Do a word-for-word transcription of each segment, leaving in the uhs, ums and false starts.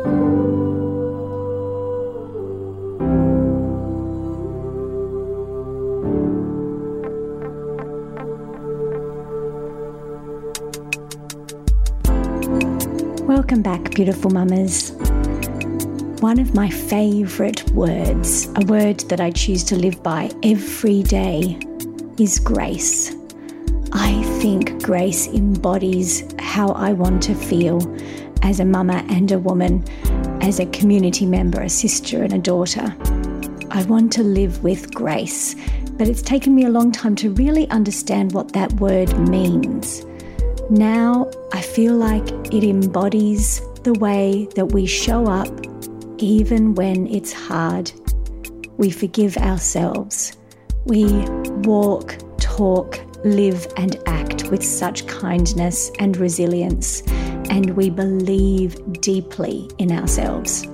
Welcome back, beautiful mamas. One of my favourite words, a word that I choose to live by every day, is grace. I think grace embodies how I want to feel as a mama and a woman, as a community member, a sister and a daughter. I want to live with grace, but it's taken me a long time to really understand what that word means. Now I feel like it embodies the way that we show up even when it's hard. We forgive ourselves. We walk, talk, live and act with such kindness and resilience, and we believe deeply in ourselves.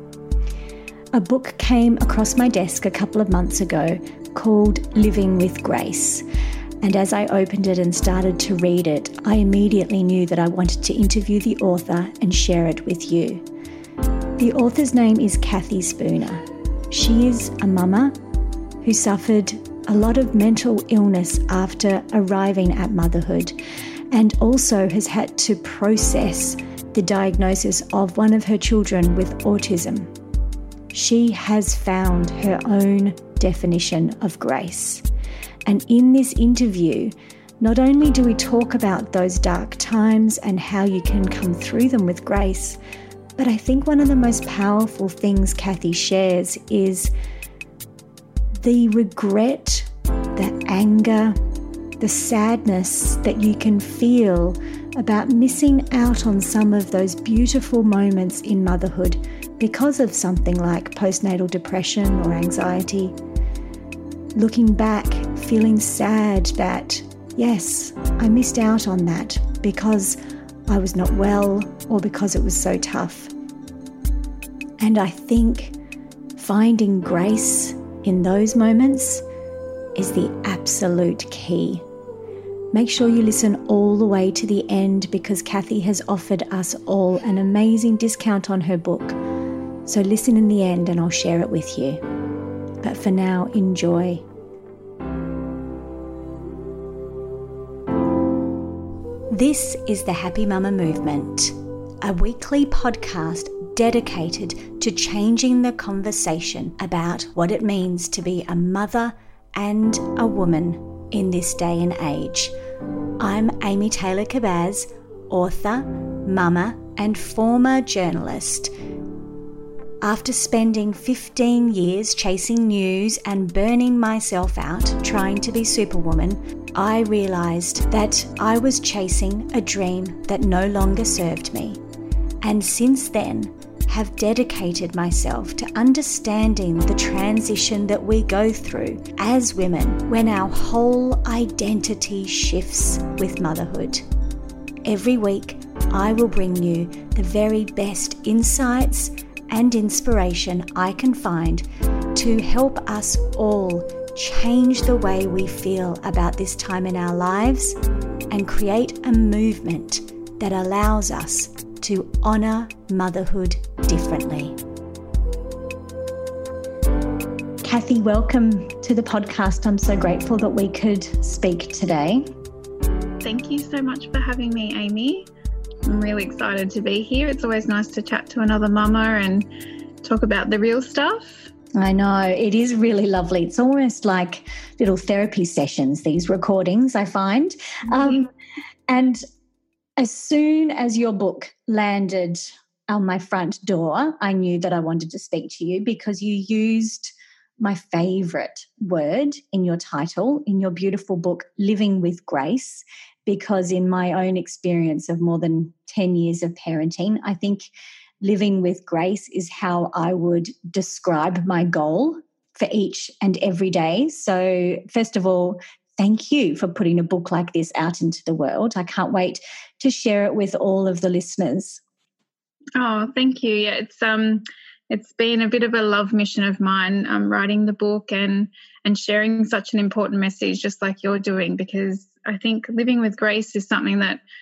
A book came across my desk a couple of months ago called Living with Grace. And as I opened it and started to read it, I immediately knew that I wanted to interview the author and share it with you. The author's name is Kathy Spooner. She is a mama who suffered a lot of mental illness after arriving at motherhood, and also has had to process the diagnosis of one of her children with autism. She has found her own definition of grace. And in this interview, not only do we talk about those dark times and how you can come through them with grace, but I think one of the most powerful things Kathy shares is the regret, the anger, the sadness that you can feel about missing out on some of those beautiful moments in motherhood because of something like postnatal depression or anxiety. Looking back, feeling sad that, yes, I missed out on that because I was not well or because it was so tough. And I think finding grace in those moments is the absolute key. Make sure you listen all the way to the end, because Kathy has offered us all an amazing discount on her book. So listen in the end and I'll share it with you. But for now, enjoy. This is the Happy Mama Movement, a weekly podcast dedicated to changing the conversation about what it means to be a mother and a woman in this day and age. I'm Amy Taylor-Kabbaz, author, mama, and former journalist. After spending fifteen years chasing news and burning myself out trying to be Superwoman, I realised that I was chasing a dream that no longer served me. And since then, have dedicated myself to understanding the transition that we go through as women when our whole identity shifts with motherhood. Every week, I will bring you the very best insights and inspiration I can find to help us all change the way we feel about this time in our lives and create a movement that allows us to honour motherhood differently. Kathy, welcome to the podcast. I'm so grateful that we could speak today. Thank you so much for having me, Amy. I'm really excited to be here. It's always nice to chat to another mama and talk about the real stuff. I know, it is really lovely. It's almost like little therapy sessions, these recordings, I find. Mm-hmm. Um, and as soon as your book landed on my front door, I knew that I wanted to speak to you because you used my favourite word in your title, in your beautiful book, Living with Grace, because in my own experience of more than ten years of parenting, I think living with grace is how I would describe my goal for each and every day. So first of all, thank you for putting a book like this out into the world. I can't wait to share it with all of the listeners. Oh, thank you. Yeah, it's um, it's been a bit of a love mission of mine, um, writing the book and and sharing such an important message, just like you're doing, because I think living with grace is something that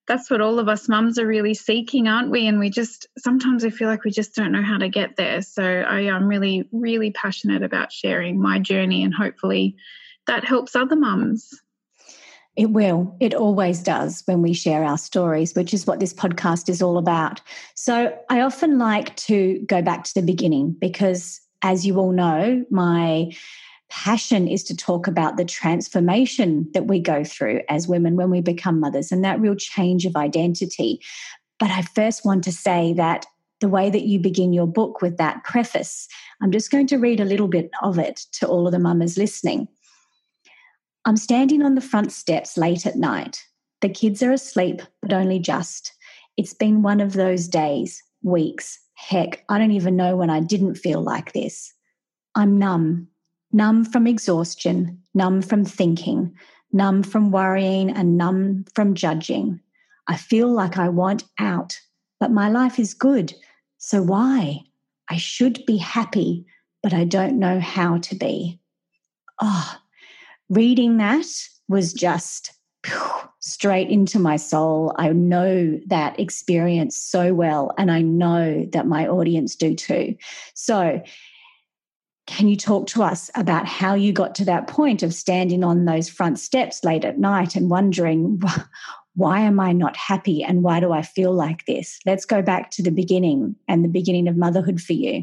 that's what all of us mums are really seeking, aren't we? And we just, sometimes I feel like we just don't know how to get there. So I am really, really passionate about sharing my journey, and hopefully that helps other mums. It will. It always does when we share our stories, which is what this podcast is all about. So I often like to go back to the beginning because, as you all know, my passion is to talk about the transformation that we go through as women when we become mothers and that real change of identity. But I first want to say that the way that you begin your book with that preface, I'm just going to read a little bit of it to all of the mamas listening. I'm standing on the front steps late at night. The kids are asleep, but only just. It's been one of those days, weeks. Heck, I don't even know when I didn't feel like this. I'm numb. Numb from exhaustion, numb from thinking, numb from worrying, and numb from judging. I feel like I want out, but my life is good. So why? I should be happy, but I don't know how to be. Oh, reading that was just phew, straight into my soul. I know that experience so well, and I know that my audience do too. So can you talk to us about how you got to that point of standing on those front steps late at night and wondering, why am I not happy and why do I feel like this? Let's go back to the beginning and the beginning of motherhood for you.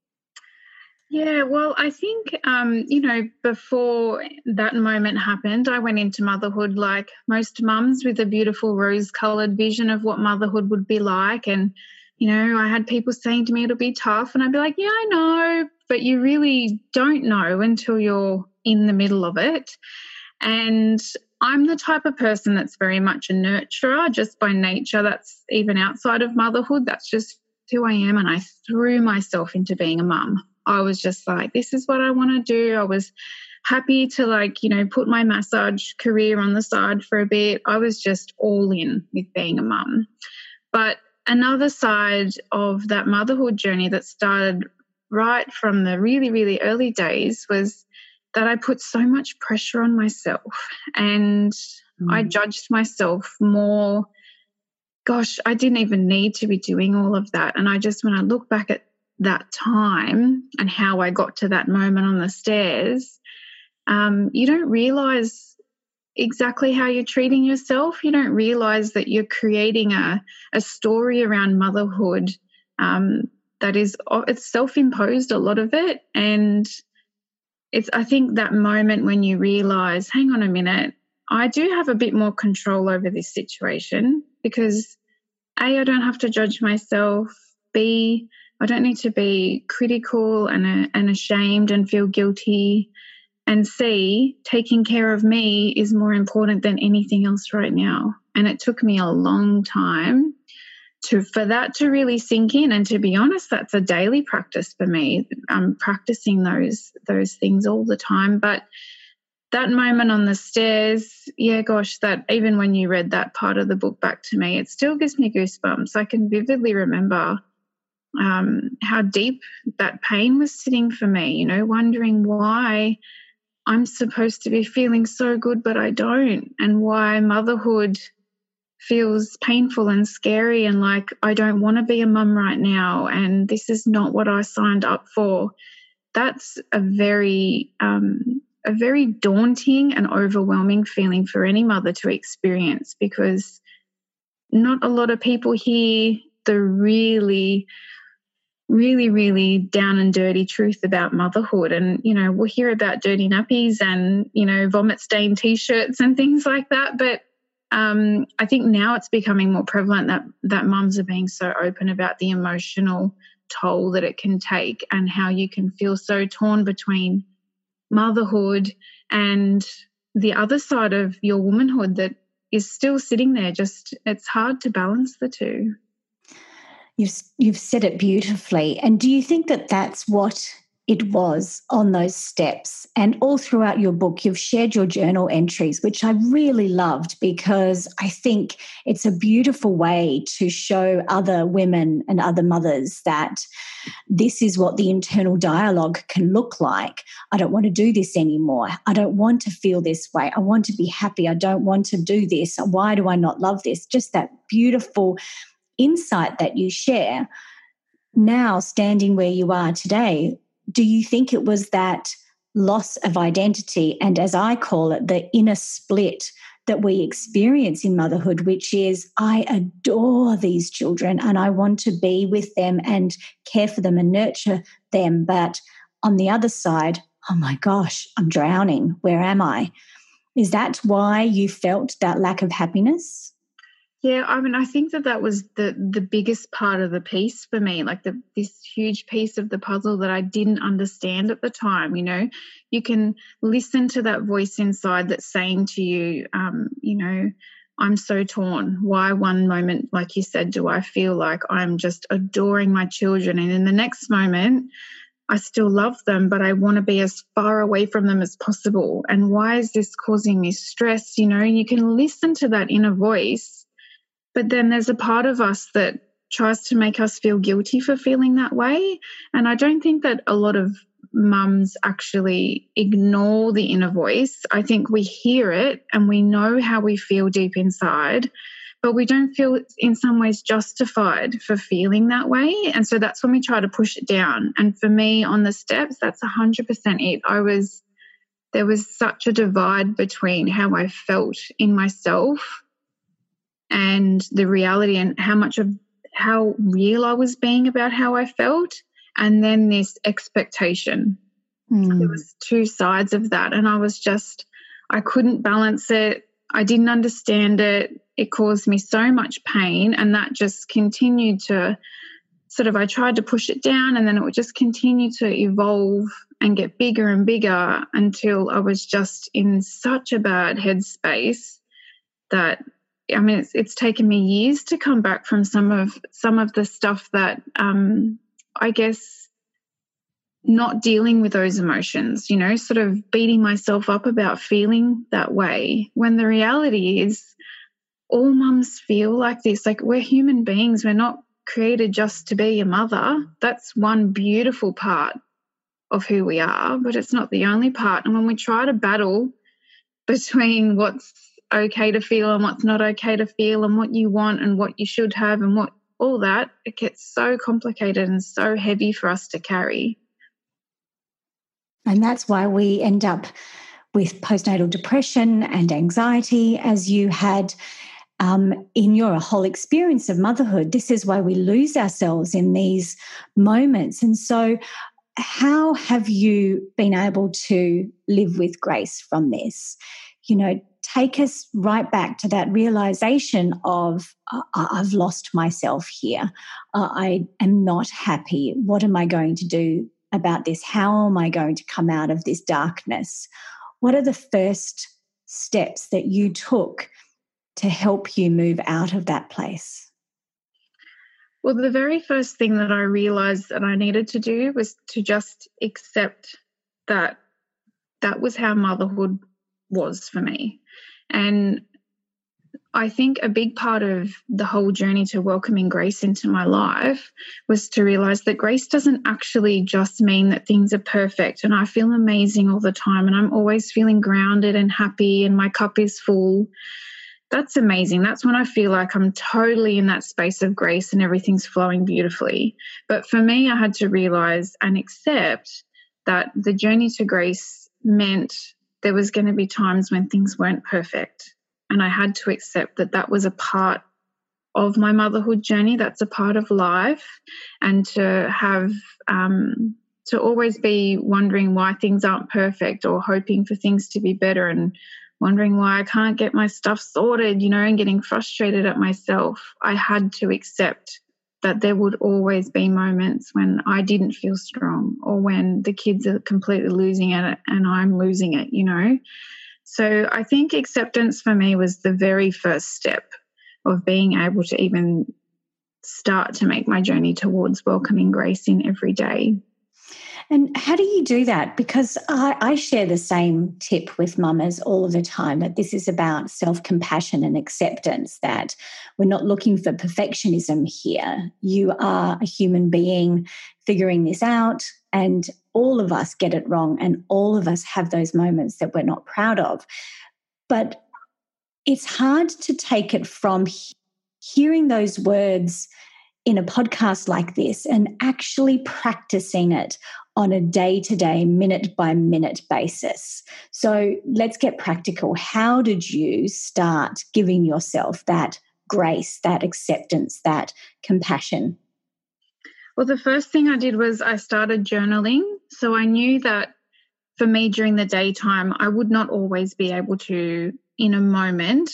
Yeah, well, I think, um, you know, before that moment happened, I went into motherhood like most mums with a beautiful rose-coloured vision of what motherhood would be like. And, you know, I had people saying to me it'll be tough, and I'd be like, yeah, I know, but you really don't know until you're in the middle of it. And I'm the type of person that's very much a nurturer just by nature. That's even outside of motherhood. That's just who I am, and I threw myself into being a mum. I was just like, this is what I want to do. I was happy to, like, you know, put my massage career on the side for a bit. I was just all in with being a mum. But another side of that motherhood journey that started right from the really, really early days was that I put so much pressure on myself, and mm. I judged myself more. Gosh, I didn't even need to be doing all of that. And I just, when I look back at that time and how I got to that moment on the stairs, um, you don't realise exactly how you're treating yourself. You don't realise that you're creating a, a story around motherhood um, that is, it's self-imposed, a lot of it. And it's, I think that moment when you realise, hang on a minute, I do have a bit more control over this situation because A, I don't have to judge myself. B, I don't need to be critical and, uh, and ashamed and feel guilty. And C, taking care of me is more important than anything else right now. And it took me a long time to for that to really sink in. And to be honest, that's a daily practice for me. I'm practicing those those things all the time. But that moment on the stairs, yeah, gosh, that even when you read that part of the book back to me, it still gives me goosebumps. I can vividly remember um, how deep that pain was sitting for me, you know, wondering why I'm supposed to be feeling so good, but I don't, and why motherhood feels painful and scary and like I don't want to be a mum right now and this is not what I signed up for. That's a very, um, a very daunting and overwhelming feeling for any mother to experience, because not a lot of people hear the really really, really down and dirty truth about motherhood. And, you know, we'll hear about dirty nappies and, you know, vomit stained T-shirts and things like that. But um, I think now it's becoming more prevalent that, that mums are being so open about the emotional toll that it can take and how you can feel so torn between motherhood and the other side of your womanhood that is still sitting there. Just, it's hard to balance the two. You've, you've said it beautifully. And do you think that that's what it was on those steps. And all throughout your book, you've shared your journal entries, which I really loved, because I think it's a beautiful way to show other women and other mothers that this is what the internal dialogue can look like. I don't want to do this anymore. I don't want to feel this way. I want to be happy. I don't want to do this. Why do I not love this? Just that beautiful insight that you share. Now, standing where you are today, do you think it was that loss of identity and, as I call it, the inner split that we experience in motherhood, which is I adore these children and I want to be with them and care for them and nurture them, but on the other side, oh my gosh, I'm drowning. Where am I? Is that why you felt that lack of happiness? Yeah, I mean, I think that that was the the biggest part of the piece for me, like the this huge piece of the puzzle that I didn't understand at the time. You know, you can listen to that voice inside that's saying to you, um, you know, I'm so torn. Why one moment, like you said, do I feel like I'm just adoring my children, and in the next moment, I still love them, but I want to be as far away from them as possible. And why is this causing me stress? You know, you can listen to that inner voice. But then there's a part of us that tries to make us feel guilty for feeling that way. And I don't think that a lot of mums actually ignore the inner voice. I think we hear it and we know how we feel deep inside, but we don't feel in some ways justified for feeling that way. And so that's when we try to push it down. And for me on the steps, that's one hundred percent it. I was, there was such a divide between how I felt in myself and the reality and how much of how real I was being about how I felt, and then this expectation. Mm. There was two sides of that, and I was just, I couldn't balance it. I didn't understand it. It caused me so much pain, and that just continued to sort of, I tried to push it down, and then it would just continue to evolve and get bigger and bigger until I was just in such a bad headspace that, I mean, it's, it's taken me years to come back from some of some of the stuff that um, I guess not dealing with those emotions, you know, sort of beating myself up about feeling that way, when the reality is all mums feel like this. Like, we're human beings. We're not created just to be a mother. That's one beautiful part of who we are, but it's not the only part. And when we try to battle between what's okay to feel and what's not okay to feel and what you want and what you should have and what all that, it gets so complicated and so heavy for us to carry. And that's why we end up with postnatal depression and anxiety, as you had um, in your whole experience of motherhood. This is why we lose ourselves in these moments. And so how have you been able to live with grace from this? You know, take us right back to that realization of, uh, I've lost myself here. Uh, I am not happy. What am I going to do about this? How am I going to come out of this darkness? What are the first steps that you took to help you move out of that place? Well, the very first thing that I realized that I needed to do was to just accept that that was how motherhood was for me. And I think a big part of the whole journey to welcoming grace into my life was to realize that grace doesn't actually just mean that things are perfect and I feel amazing all the time and I'm always feeling grounded and happy and my cup is full. That's amazing. That's when I feel like I'm totally in that space of grace and everything's flowing beautifully. But for me, I had to realize and accept that the journey to grace meant there was going to be times when things weren't perfect. And I had to accept that that was a part of my motherhood journey. That's a part of life. And to have, um, to always be wondering why things aren't perfect or hoping for things to be better and wondering why I can't get my stuff sorted, you know, and getting frustrated at myself. I had to accept that there would always be moments when I didn't feel strong or when the kids are completely losing it and I'm losing it, you know. So I think acceptance for me was the very first step of being able to even start to make my journey towards welcoming grace in every day. And how do you do that? Because I, I share the same tip with mamas all of the time, that this is about self-compassion and acceptance, that we're not looking for perfectionism here. You are a human being figuring this out, and all of us get it wrong, and all of us have those moments that we're not proud of. But it's hard to take it from he- hearing those words in a podcast like this and actually practicing it on a day-to-day, minute-by-minute basis. So let's get practical. How did you start giving yourself that grace, that acceptance, that compassion? Well, the first thing I did was I started journaling. So I knew that for me during the daytime, I would not always be able to, in a moment,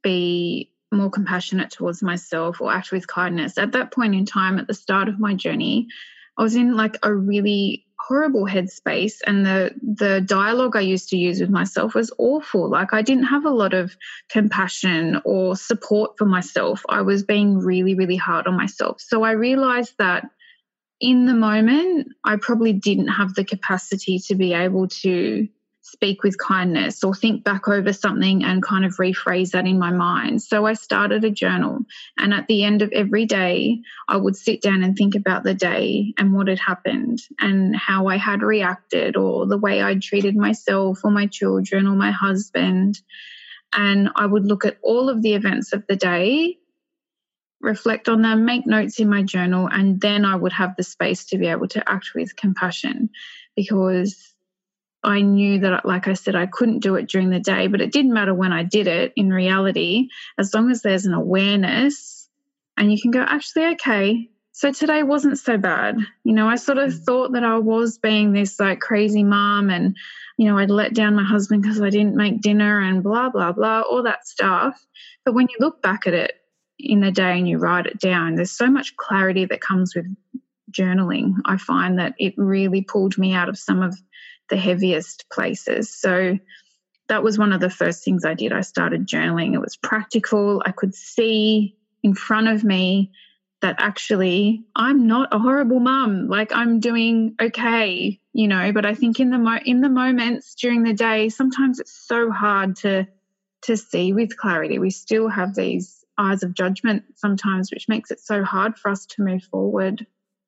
be more compassionate towards myself or act with kindness. At that point in time, at the start of my journey, I was in like a really horrible headspace, and the the dialogue I used to use with myself was awful. Like I didn't have a lot of compassion or support for myself. I was being really, really hard on myself. So I realized that in the moment, I probably didn't have the capacity to be able to speak with kindness or think back over something and kind of rephrase that in my mind. So I started a journal, and at the end of every day, I would sit down and think about the day and what had happened and how I had reacted, or the way I'd treated myself or my children or my husband. And I would look at all of the events of the day, reflect on them, make notes in my journal, and then I would have the space to be able to act with compassion, because I knew that, like I said, I couldn't do it during the day, but it didn't matter when I did it in reality, as long as there's an awareness and you can go, actually, okay, so today wasn't so bad. You know, I sort of thought that I was being this like crazy mom, and, you know, I'd let down my husband because I didn't make dinner and blah, blah, blah, all that stuff. But when you look back at it in the day and you write it down, there's so much clarity that comes with journaling. I find that it really pulled me out of some of the heaviest places. So that was one of the first things I did. I started journaling. It was practical. I could see in front of me that actually I'm not a horrible mum. Like I'm doing okay, you know, but I think in the mo- in the moments during the day, sometimes it's so hard to to see with clarity. We still have these eyes of judgment sometimes, which makes it so hard for us to move forward.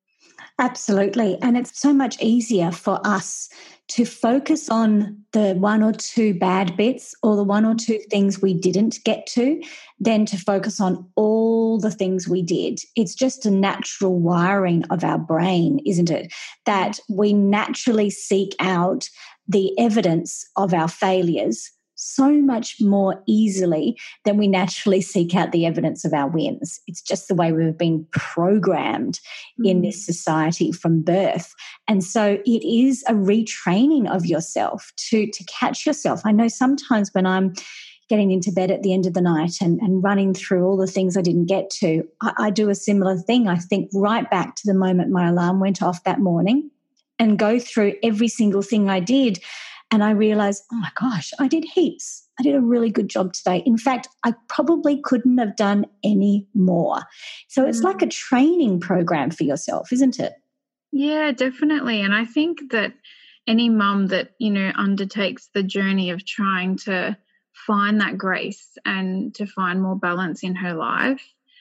Absolutely. And it's so much easier for us to focus on the one or two bad bits or the one or two things we didn't get to than to focus on all the things we did. It's just a natural wiring of our brain, isn't it? That we naturally seek out the evidence of our failures so much more easily than we naturally seek out the evidence of our wins. It's just the way we've been programmed mm. in this society from birth. And so it is a retraining of yourself to, to catch yourself. I know sometimes when I'm getting into bed at the end of the night and, and running through all the things I didn't get to, I, I do a similar thing. I think right back to the moment my alarm went off that morning and go through every single thing I did. And I realized, oh my gosh, I did heaps. I did a really good job today. In fact, I probably couldn't have done any more. So it's like a training program for yourself, isn't it? Yeah, definitely. And I think that any mum that, you know, undertakes the journey of trying to find that grace and to find more balance in her life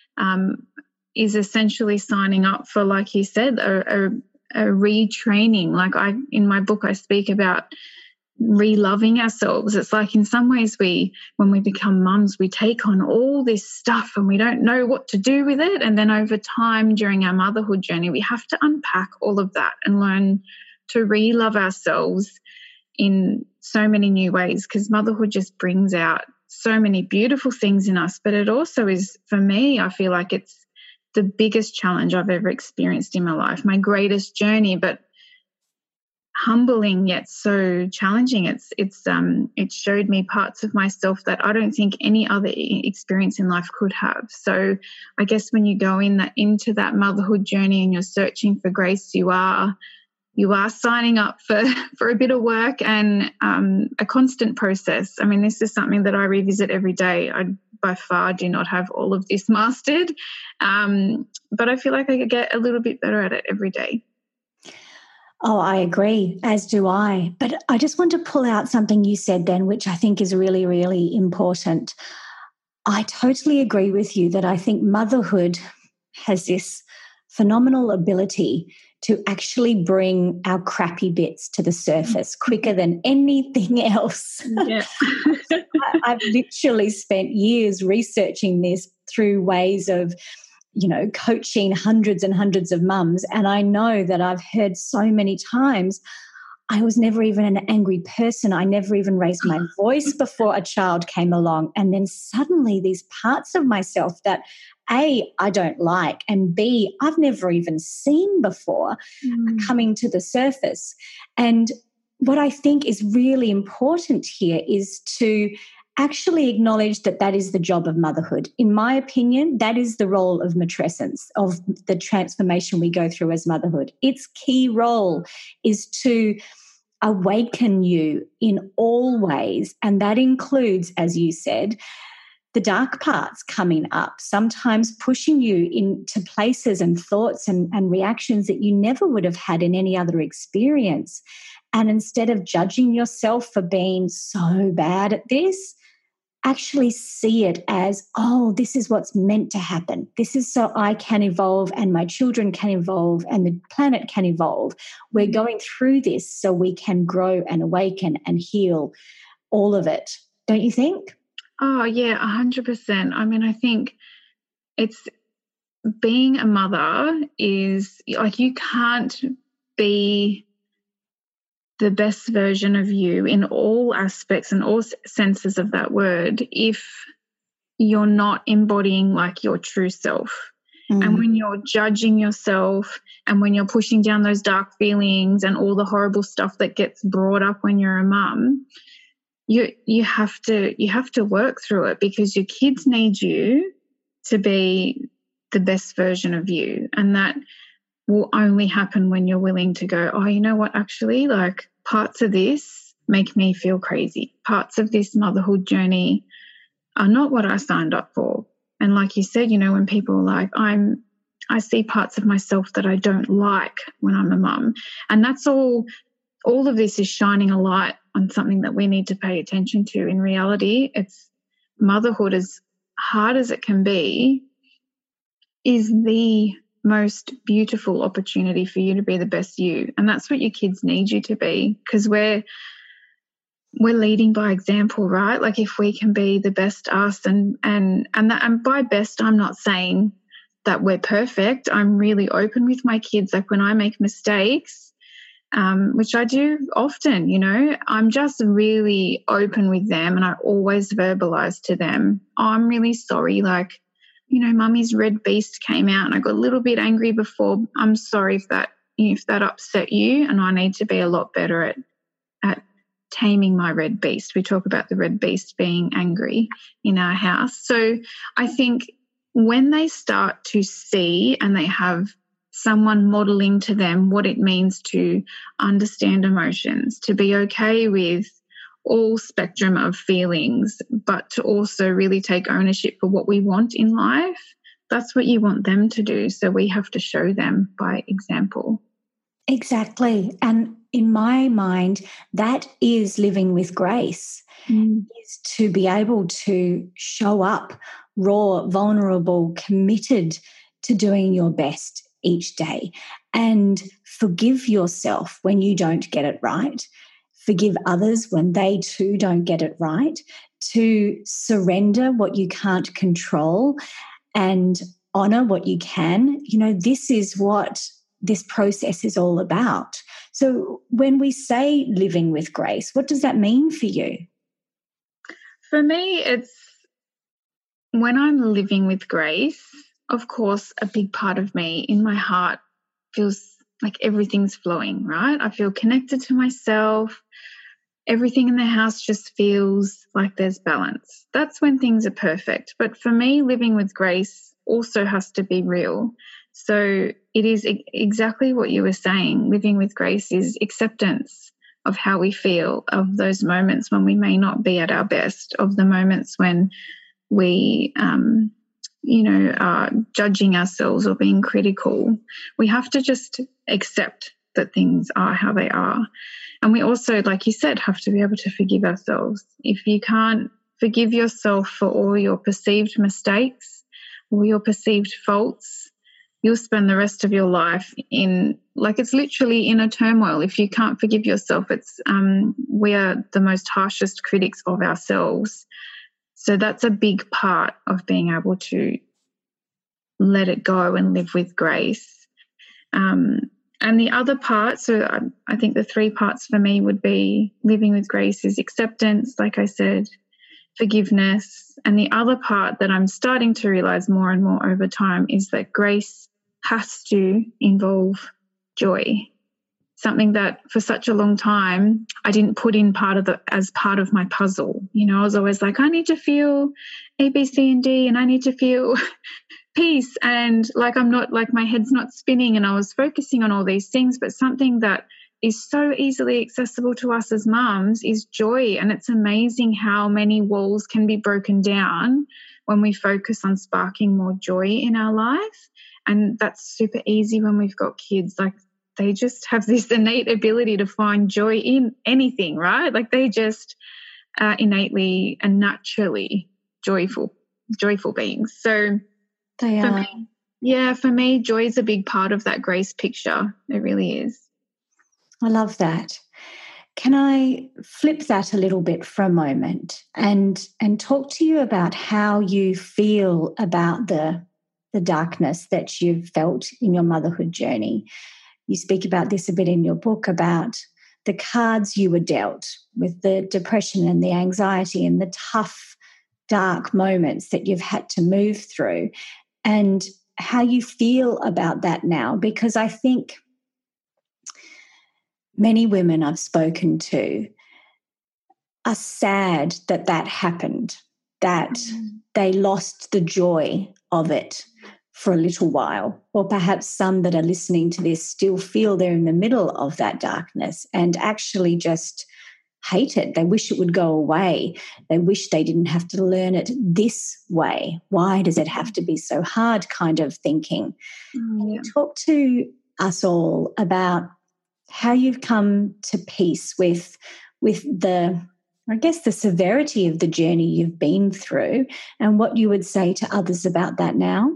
um, is essentially signing up for, like you said, a, a, a retraining. Like I, in my book, I speak about re-loving ourselves. It's like in some ways we, when we become mums, we take on all this stuff and we don't know what to do with it. And then over time during our motherhood journey, we have to unpack all of that and learn to re-love ourselves in so many new ways, because motherhood just brings out so many beautiful things in us. But it also is, for me, I feel like it's the biggest challenge I've ever experienced in my life, my greatest journey, but humbling yet so challenging. It's it's um it showed me parts of myself that I don't think any other experience in life could have. So I guess when you go in that into that motherhood journey and you're searching for grace, you are you are signing up for for a bit of work and um, a constant process. I mean, this is something that I revisit every day. I by far do not have all of this mastered, um, but I feel like I could get a little bit better at it every day. Oh, I agree, as do I. But I just want to pull out something you said then, which I think is really, really important. I totally agree with you that I think motherhood has this phenomenal ability to actually bring our crappy bits to the surface quicker than anything else. Yeah. I've literally spent years researching this through ways of, you know, coaching hundreds and hundreds of mums. And I know that I've heard so many times, I was never even an angry person. I never even raised my voice before a child came along. And then suddenly these parts of myself that A, I don't like, and B, I've never even seen before Mm. are coming to the surface. And what I think is really important here is to actually acknowledge that that is the job of motherhood. In my opinion, that is the role of matrescence, of the transformation we go through as motherhood. Its key role is to awaken you in all ways, and that includes, as you said, the dark parts coming up, sometimes pushing you into places and thoughts and, and reactions that you never would have had in any other experience. And instead of judging yourself for being so bad at this, actually see it as, oh, this is what's meant to happen. This is so I can evolve and my children can evolve and the planet can evolve. We're going through this so we can grow and awaken and heal all of it. Don't you think? Oh, yeah, one hundred percent. I mean, I think it's being a mother is like you can't be the best version of you in all aspects and all senses of that word if you're not embodying like your true self. Mm. And when you're judging yourself and when you're pushing down those dark feelings and all the horrible stuff that gets brought up when you're a mum, you you have to you have to work through it because your kids need you to be the best version of you. And that will only happen when you're willing to go, oh, you know what, actually, like parts of this make me feel crazy. Parts of this motherhood journey are not what I signed up for. And like you said, you know, when people are like, I'm, I see parts of myself that I don't like when I'm a mum. And that's all, all of this is shining a light on something that we need to pay attention to. In reality, it's motherhood, as hard as it can be, is the most beautiful opportunity for you to be the best you. And that's what your kids need you to be, because we're we're leading by example, right? Like if we can be the best us and and and that, and by best I'm not saying that we're perfect. I'm really open with my kids. Like when I make mistakes, um, which I do often, you know, I'm just really open with them and I always verbalize to them, oh, I'm really sorry, like, you know, Mummy's red beast came out and I got a little bit angry before. I'm sorry if that if that upset you, and I need to be a lot better at at taming my red beast. We talk about the red beast being angry in our house. So I think when they start to see and they have someone modeling to them what it means to understand emotions, to be okay with all spectrum of feelings, but to also really take ownership for what we want in life, that's what you want them to do. So we have to show them by example. Exactly. And in my mind, that is living with grace, mm. is to be able to show up raw, vulnerable, committed to doing your best each day and forgive yourself when you don't get it right. Forgive others when they too don't get it right, to surrender what you can't control and honour what you can. You know, this is what this process is all about. So when we say living with grace, what does that mean for you? For me, it's when I'm living with grace, of course, a big part of me in my heart feels like everything's flowing, right? I feel connected to myself. Everything in the house just feels like there's balance. That's when things are perfect. But for me, living with grace also has to be real. So it is exactly what you were saying. Living with grace is acceptance of how we feel, of those moments when we may not be at our best, of the moments when we, um, you know, are judging ourselves or being critical. We have to just accept that things are how they are. And we also, like you said, have to be able to forgive ourselves. If you can't forgive yourself for all your perceived mistakes, all your perceived faults, you'll spend the rest of your life in, like, it's literally in a turmoil. If you can't forgive yourself, it's um, we are the most harshest critics of ourselves. So that's a big part of being able to let it go and live with grace. Um, and the other part, so I, I think the three parts for me would be living with grace is acceptance, like I said, forgiveness. And the other part that I'm starting to realize more and more over time is that grace has to involve joy, something that for such a long time I didn't put in part of the as part of my puzzle. You know, I was always like, I need to feel A, B, C, and D, and I need to feel peace, and like I'm not, like my head's not spinning, and I was focusing on all these things. But something that is so easily accessible to us as mums is joy, and it's amazing how many walls can be broken down when we focus on sparking more joy in our life. And that's super easy when we've got kids. Like, they just have this innate ability to find joy in anything, right? Like, they just are innately and naturally joyful, joyful beings. So they for are. me, yeah, for me, joy is a big part of that grace picture. It really is. I love that. Can I flip that a little bit for a moment and and talk to you about how you feel about the the darkness that you've felt in your motherhood journey? You speak about this a bit in your book, about the cards you were dealt with, the depression and the anxiety and the tough, dark moments that you've had to move through, and how you feel about that now. Because I think many women I've spoken to are sad that that happened, that mm. they lost the joy of it for a little while. Or perhaps some that are listening to this still feel they're in the middle of that darkness and actually just hate it. They wish it would go away. They wish they didn't have to learn it this way. Why does it have to be so hard, kind of thinking? Mm, yeah. Talk to us all about how you've come to peace with, with the, I guess, the severity of the journey you've been through, and what you would say to others about that now.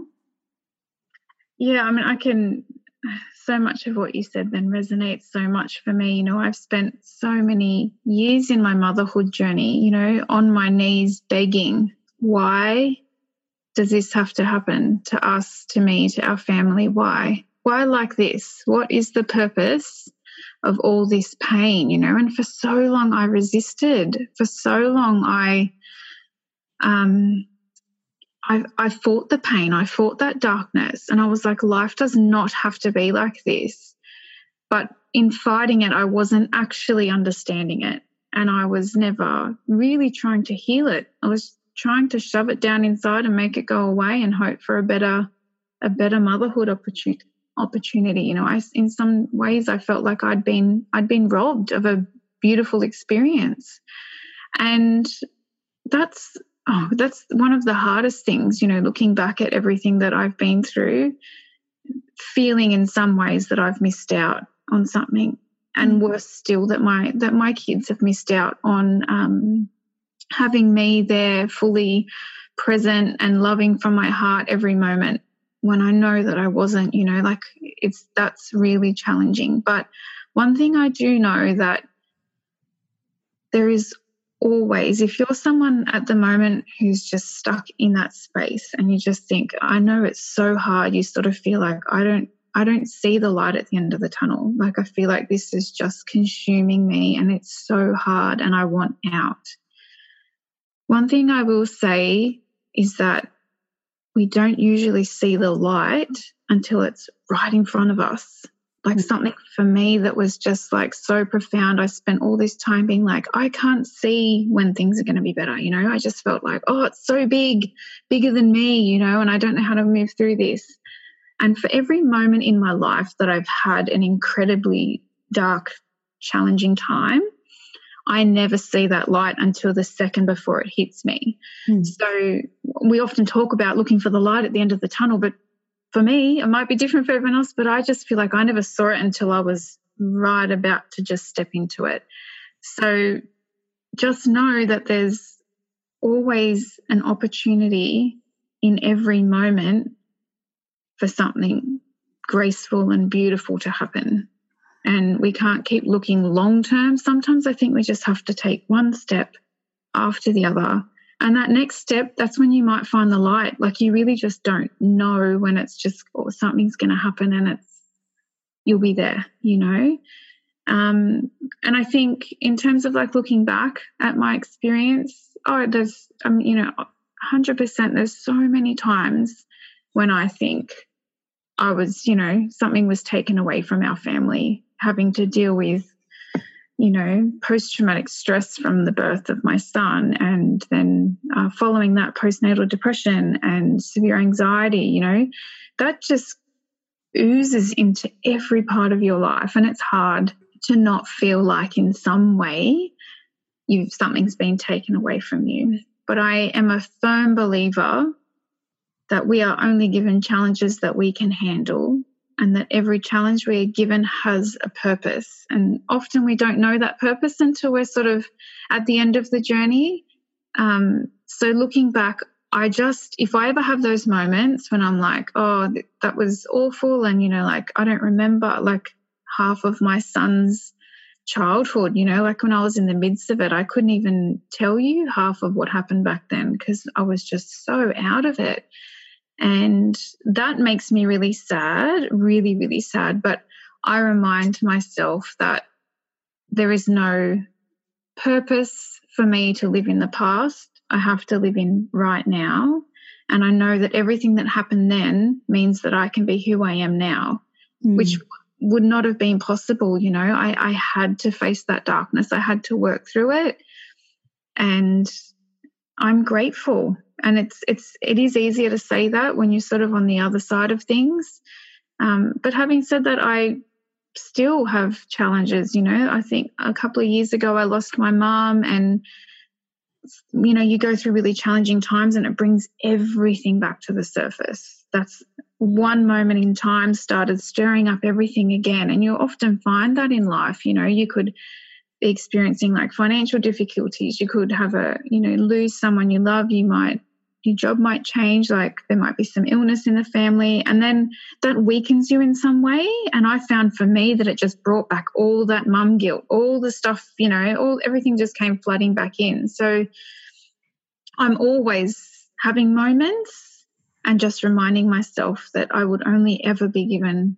Yeah, I mean, I can, so much of what you said then resonates so much for me. You know, I've spent so many years in my motherhood journey, you know, on my knees begging, why does this have to happen to us, to me, to our family? Why? Why like this? What is the purpose of all this pain, you know? And for so long I resisted. For so long I um I I fought the pain. I fought that darkness, and I was like, life does not have to be like this. But in fighting it, I wasn't actually understanding it, and I was never really trying to heal it. I was trying to shove it down inside and make it go away and hope for a better a better motherhood opportunity. opportunity you know I in some ways I felt like I'd been I'd been robbed of a beautiful experience. And that's oh that's one of the hardest things, you know, looking back at everything that I've been through, feeling in some ways that I've missed out on something, and mm-hmm. worse still, that my that my kids have missed out on um having me there fully present and loving from my heart every moment, when I know that I wasn't, you know, like it's, that's really challenging. But one thing I do know, that there is always, if you're someone at the moment who's just stuck in that space and you just think, I know it's so hard, you sort of feel like I don't, I don't see the light at the end of the tunnel. Like, I feel like this is just consuming me and it's so hard and I want out. One thing I will say is that we don't usually see the light until it's right in front of us. Like, mm-hmm. something for me that was just like so profound. I spent all this time being like, I can't see when things are going to be better. You know, I just felt like, oh, it's so big, bigger than me, you know, and I don't know how to move through this. And for every moment in my life that I've had an incredibly dark, challenging time, I never see that light until the second before it hits me. Mm. So we often talk about looking for the light at the end of the tunnel, but for me, it might be different for everyone else, but I just feel like I never saw it until I was right about to just step into it. So just know that there's always an opportunity in every moment for something graceful and beautiful to happen. And we can't keep looking long term. Sometimes I think we just have to take one step after the other. And that next step, that's when you might find the light. Like, you really just don't know when it's just, or something's going to happen and it's, you'll be there, you know. Um, and I think in terms of like looking back at my experience, oh, there's, um, you know, one hundred percent there's so many times when I think I was, you know, something was taken away from our family, having to deal with, you know, post-traumatic stress from the birth of my son, and then uh, following that postnatal depression and severe anxiety, you know, that just oozes into every part of your life. And it's hard to not feel like in some way you've something's been taken away from you. But I am a firm believer that we are only given challenges that we can handle, and that every challenge we are given has a purpose. And often we don't know that purpose until we're sort of at the end of the journey. Um, so looking back, I just, if I ever have those moments when I'm like, oh, th- that was awful, and, you know, like I don't remember like half of my son's childhood, you know, like when I was in the midst of it, I couldn't even tell you half of what happened back then because I was just so out of it. And that makes me really sad, really, really sad. But I remind myself that there is no purpose for me to live in the past. I have to live in right now. And I know that everything that happened then means that I can be who I am now, mm. which would not have been possible. You know, I, I had to face that darkness. I had to work through it. And I'm grateful. And it's it's it is easier to say that when you're sort of on the other side of things. Um, but having said that, I still have challenges. You know, I think a couple of years ago I lost my mum, and you know, you go through really challenging times and it brings everything back to the surface. That's one moment in time started stirring up everything again. And you'll often find that in life. You know, you could be experiencing like financial difficulties. You could have a, you know, lose someone you love. You might, your job might change. Like there might be some illness in the family, and then that weakens you in some way. And I found for me that it just brought back all that mum guilt, all the stuff, you know, all everything just came flooding back in. So I'm always having moments and just reminding myself that I would only ever be given,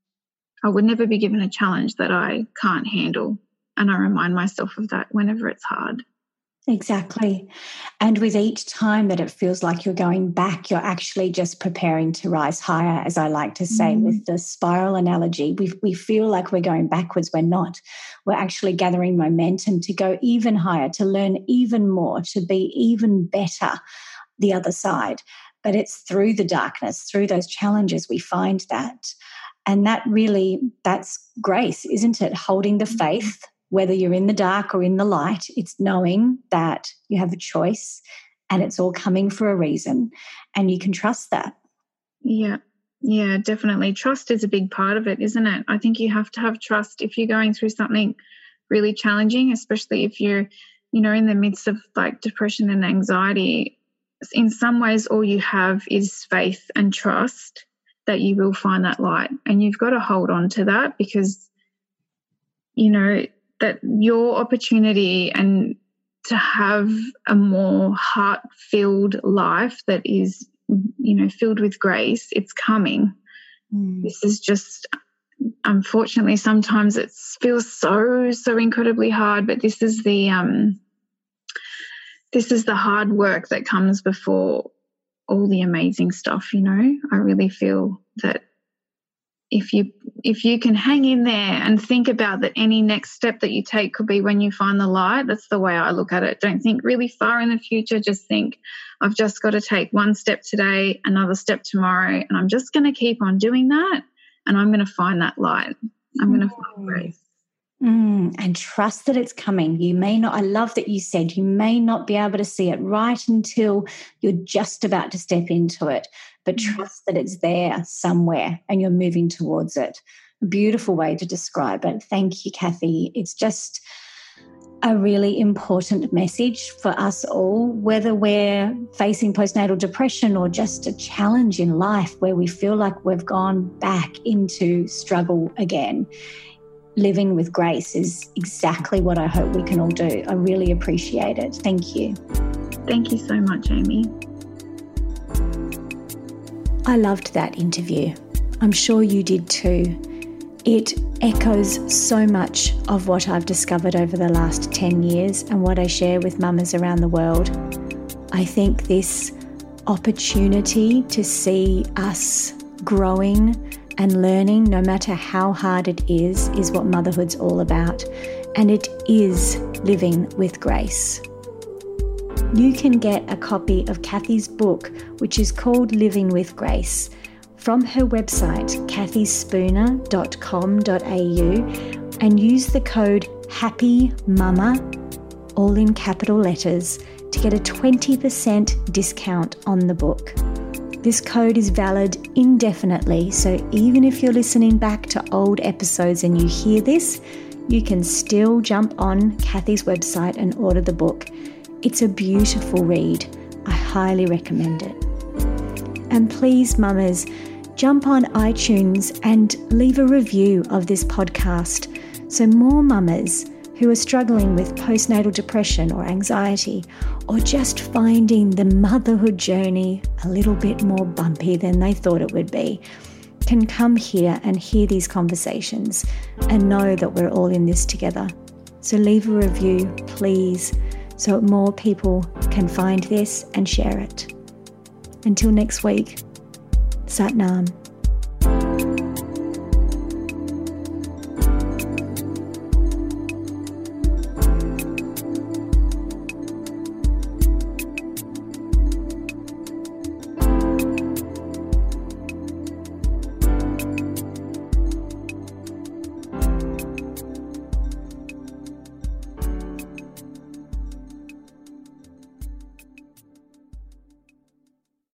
I would never be given a challenge that I can't handle. And I remind myself of that whenever it's hard. Exactly. And with each time that it feels like you're going back, you're actually just preparing to rise higher, as I like to say, mm. with the spiral analogy. We, we feel like we're going backwards. We're not. We're actually gathering momentum to go even higher, to learn even more, to be even better the other side. But it's through the darkness, through those challenges, we find that. And that really, that's grace, isn't it? Holding the faith. Whether you're in the dark or in the light, it's knowing that you have a choice and it's all coming for a reason, and you can trust that. Yeah, yeah, definitely. Trust is a big part of it, isn't it? I think you have to have trust if you're going through something really challenging, especially if you're, you know, in the midst of like depression and anxiety. In some ways, all you have is faith and trust that you will find that light, and you've got to hold on to that because, you know, that your opportunity and to have a more heart-filled life that is, you know, filled with grace, it's coming. Mm. This is just, unfortunately, sometimes it feels so, so incredibly hard, but this is the, um, this is the hard work that comes before all the amazing stuff, you know. I really feel that if you if you can hang in there and think about that any next step that you take could be when you find the light, that's the way I look at it. Don't think really far in the future. Just think, I've just got to take one step today, another step tomorrow, and I'm just going to keep on doing that, and I'm going to find that light. I'm going to find grace. Mm, and trust that it's coming. You may not, I love that you said you may not be able to see it right until you're just about to step into it, but trust that it's there somewhere and you're moving towards it. a beautiful way to describe it. Thank you, Kathy. It's just a really important message for us all, whether we're facing postnatal depression or just a challenge in life where we feel like we've gone back into struggle again. Living with grace is exactly what I hope we can all do. I really appreciate it. Thank you. Thank you so much, Amy. I loved that interview. I'm sure you did too. It echoes so much of what I've discovered over the last ten years and what I share with mamas around the world. I think this opportunity to see us growing and learning, no matter how hard it is, is what motherhood's all about. And it is living with grace. You can get a copy of Kathy's book, which is called Living with Grace, from her website, kathy spooner dot com dot a u, and use the code HAPPYMAMA, all in capital letters, to get a twenty percent discount on the book. This code is valid indefinitely, so even if you're listening back to old episodes and you hear this, you can still jump on Kathy's website and order the book. It's a beautiful read. I highly recommend it. And please, mamas, jump on iTunes and leave a review of this podcast so more mamas who are struggling with postnatal depression or anxiety, or just finding the motherhood journey a little bit more bumpy than they thought it would be, can come here and hear these conversations and know that we're all in this together. So leave a review, please, so more people can find this and share it. Until next week, Sat Nam.